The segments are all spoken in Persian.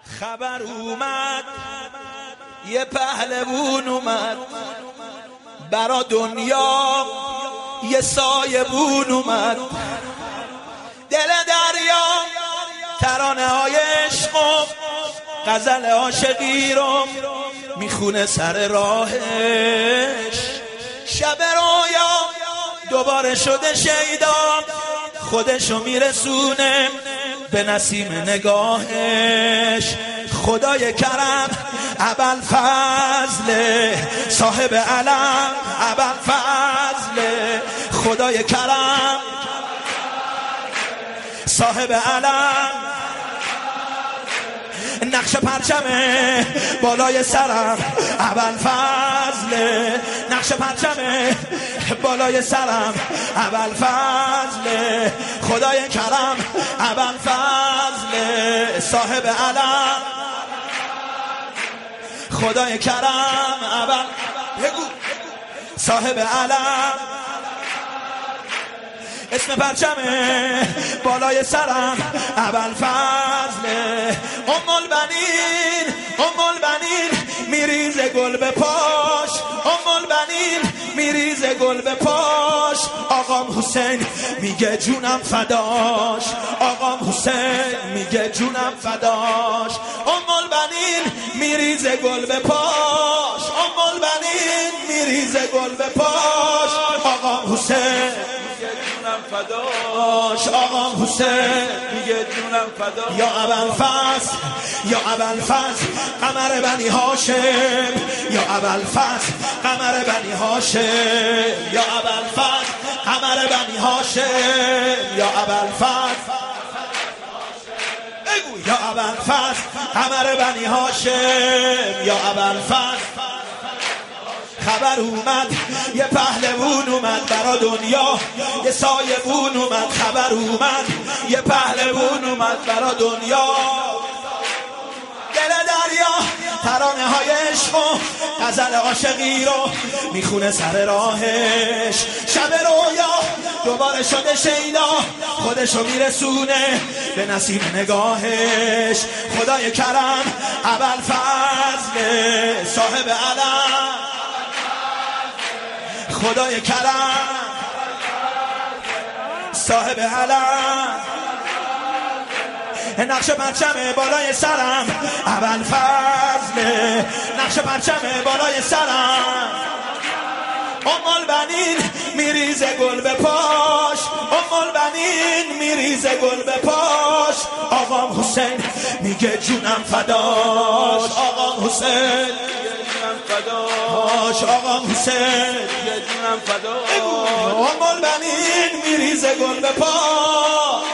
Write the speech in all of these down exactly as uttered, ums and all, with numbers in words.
خبر اومد یه پهلوون اومد برا دنیا، یه سایبون اومد دل دریا، ترانه های عشق و غزل عاشقی رو میخونه سر راهش. شب رویا دوباره شده شیدا، خودشو میرسونه به نسیم نگاهش. خدای کرم ابوالفضل صاحب علم، ابوالفضل خدای کرم صاحب علم. نقش پرچمه بالای سرم ابوالفضل، نقش پرچمه بالای سرم ابوالفضل خدای کرم ابوالفضل صاحب علم. خدای کرم ابوال بگو صاحب علم. اسم پرچمه بالای سرم ابوالفضل. ام البنین ام البنین میریزه گل به پاش، ام البنین میریزه گل به پاش. آقام حسین میگه جونم فداش، آقام حسین میگه جونم فداش. ام البنین میریزه گل به پاش، ام البنین میریزه گل به پاش. آقام حسین فداش، آقام حسین میگه جونم فداش. یا ابوالفضل یا ابوالفضل قمر بنی هاشم، یا ابوالفضل قمر بنی هاشم، یا ابوالفضل قمر بنی هاشم، یا ابوالفضل بگو یا ابوالفضل قمر بنی هاشم، یا ابوالفضل. خبر اومد یه پهلوون اومد برا دنیا، یه سایبون اومد. خبر اومد یه پهلوون اومد برا دنیا، دل دریا، ترانه های عشق و غزل عاشقی رو میخونه سر راهش. شب رویا دوباره شده شیدا، خودشو میرسونه به نسیم نگاهش. خدای کرم ابوالفضل صاحب علم، خدای کرم صاحب علم. نقش پرچمه بالای سرم ابوالفضل، نقش پرچمه بالای سرم. ام البنین میریزه گل به پاش، ام البنین میریزه گل به پاش. آقام حسین میگه جونم فداش، آقام حسین فداش، آقام حسین یه جونم فداش. ام البنین میریزه گل به پاش،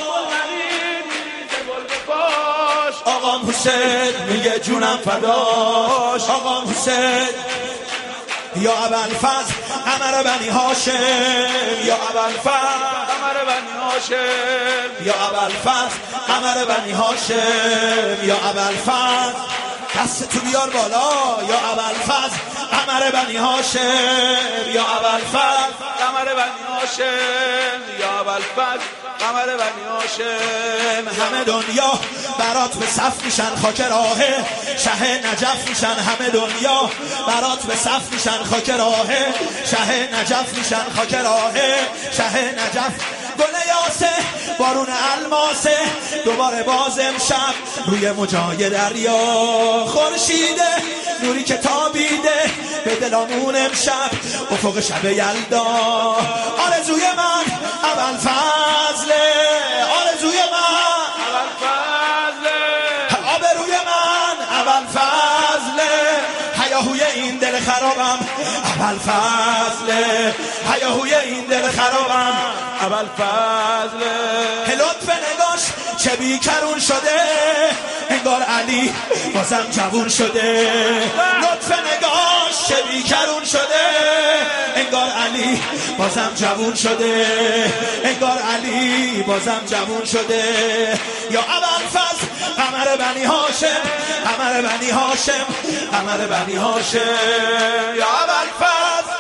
آقام حسین میگه جونم فداش، آقام حسین. یا ابوالفضل قمر بنی هاشم، یا ابوالفضل قمر بنی هاشم، یا ابوالفضل قمر بنی هاشم، یا ابوالفضل. دست تو بیار بالا یا ابوالفضل قمر بنی هاشم، یا ابوالفضل قمر بنی هاشم، یا ابوالفضل قمر بنی هاشم. همه دنیا برات به صف میشن خاک راهه، شه نجف میشن. همه دنیا برات به صف میشن خاک راهه، شه نجف میشن خاک راهه، شه نجف. گل یاسه بارون الماسه دوباره باز امشب روی موجای دریا. خورشیده نوری که تابیده به دلامون امشب افق شب یلدا. آرزوی من ابوالفضل، آرزوی من ابوالفضل، آبروی من ابوالفضل. هیاهوی این دل خرابم ابوالفضل، هیاهوی این دل خرابم ابوالفضل. لطف نگاش چه بیکرون شده، انگار علی بازم جوون شده. لطف نگاش چه بیکرون شده، انگار علی بازم جوون شده، انگار علی بازم جوون شده. یا ابوالفضل قمر بنی هاشم، قمر بنی هاشم، قمر بنی هاشم. یا ابوالفضل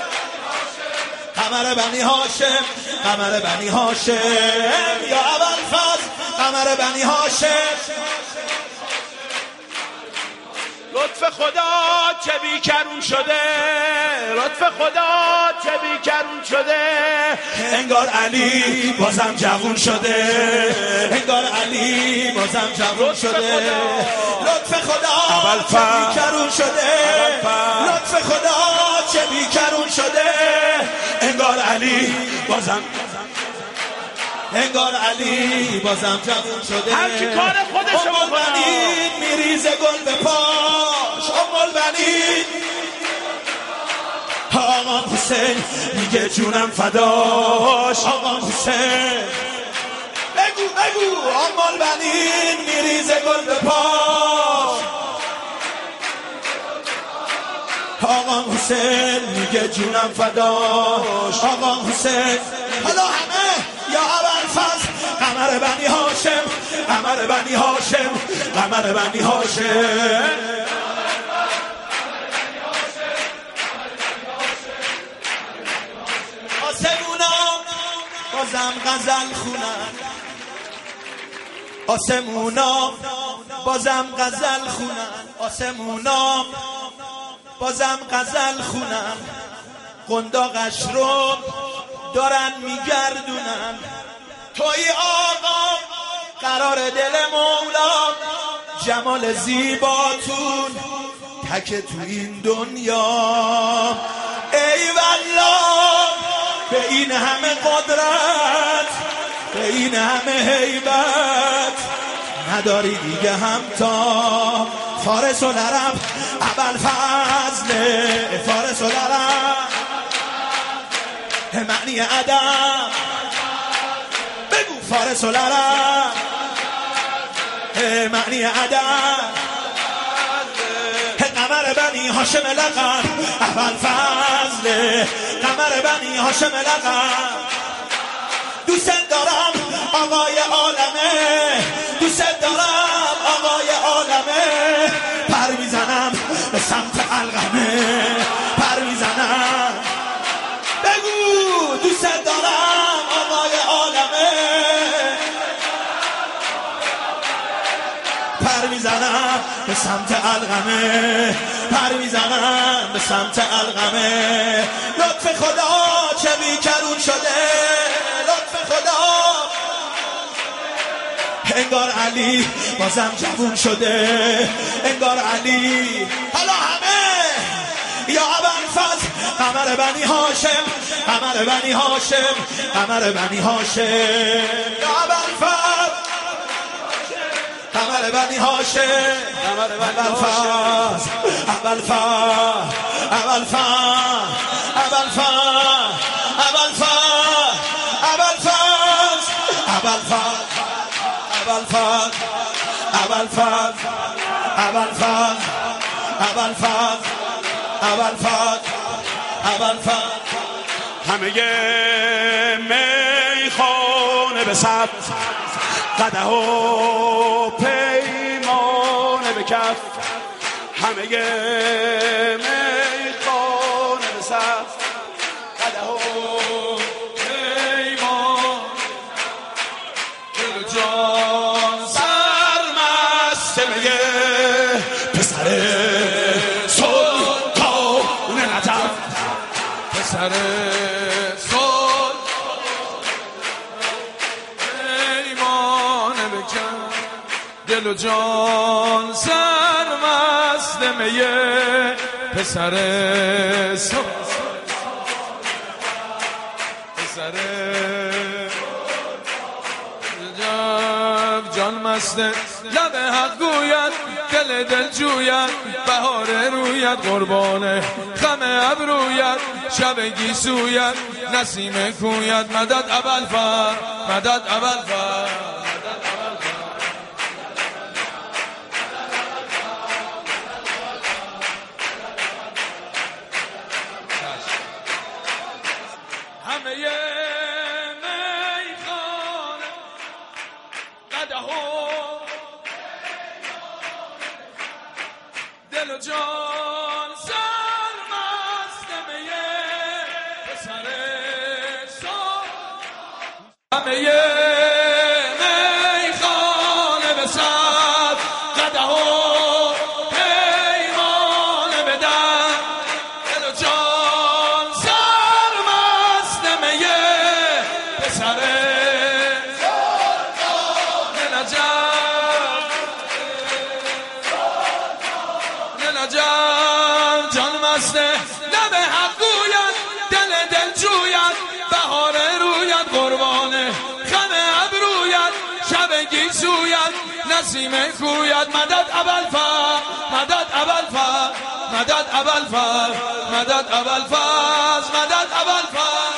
قمر بنی هاشم، قمر بنی هاشم، یا ابوالفضل قمر بنی هاشم. خدا چه بیکرون شده، لطف خدا چه بیکرون شده. انگار علی بازم جوون شده، انگار علی بازم جوون شده. لطف خدا چه بیکرون شده، لطف خدا چه بیکرون شده. انگار علی بازم انگار علی بازم جوون شده. هر کی کار خودشو بکنه میریزه گل به پاش. ام البنین آقا حسین میگه جونم فداش. آقا حسین بگو بگو ام البنین میریزه گل به پاش. آقا حسین میگه جونم فداش. آقا حسین حالا همه یا ابوالفضل قمر بنی هاشم، قمر بنی هاشم، قمر بنی هاشم. آسمونا بازم غزل خونن، آسمونا بازم غزل خونن، آسمونا بازم غزل خونن. قنداقش رو دارن میگردونن. توی آقا قرار دل مولا، جمال زیباتون تک تو این دنیا. ای والله به این همه قدرت، به این همه هیبت نداری دیگه همتا. فارس و عرب ابوالفضل، فارس و عرب معنی ادب. بگو فارس و عرب معنی ادب. قمر بنی هاشم لقب ابوالفضل، قمر بنی هاشم لقب. دوست دارم آقای عالمه، دوست دارم آقای عالمه. پر میزنم به سمت علقمه، پر میزنم. بگو دوست دارم آقای عالمه. پر میزنم به سمت علقمه، پر میزنم به سمت علقمه. لطف خدا چه بیکرون شده، لطف خدا. انگار علی بازم جوون شده، انگار علی. حالا همه یا ابوالفضل قمر بنی هاشم، قمر بنی هاشم، قمر بنی هاشم. یا ابوالفضل قمر بنی هاشم، ابوالفضل ابوالفضل ابوالفضل ابوالفضل ابوالفضل ابوالفضل ابوالفضل ابوالفضل ابوالفضل ابوالفضل ابوالفضل ابوالفضل. همه میخانه به صف، قدح و پیمانه به کف. همه میخانه به صف، قدح و پیمان. دل و جان سرمست میه، پسر سلطان نجف، پسر سلطان پیمانه بکن. دل و جان سرمست میه، پسر سلطان، پسر جان مسته. لب حق گوید دل دل جوید، بهار روید قربانه خم ابروید. شب گیسوید نسیم کوید، مدد ابوالفضل، مدد ابوالفضل. همه میخانه قدح و دل و جان سرمست میه، پسر سال. همه میخانه به صف، قدح و پیمان نجف جان مسته لب حق گوید دل دل جوید بهار روید قربانه خم ابروید شب گیسوید نسیم کوید مدد ابوالفضل مدد ابوالفضل مدد ابوالفضل مدد ابوالفضل مدد ابوالفضل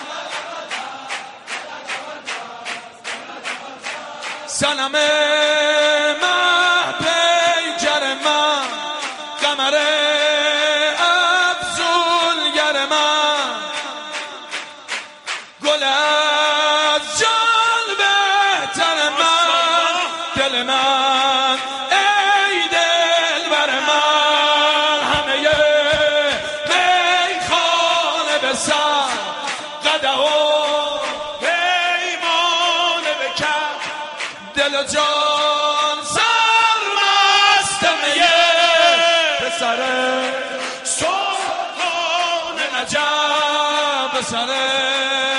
سنم من پیکر من قمر افضولگر من گل از جان بهتر من دل من ای دلبر من همه میخانه به سر قدح و پیمانه به کف دل و جان سرمستم یه پسر سلطان نجف پسر